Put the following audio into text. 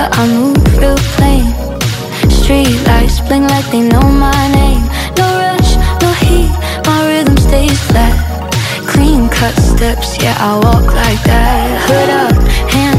but I move real plain. Street lights blink like they know my name. No rush, no heat, my rhythm stays flat. Clean cut steps, yeah, I walk like that. Hood up, hands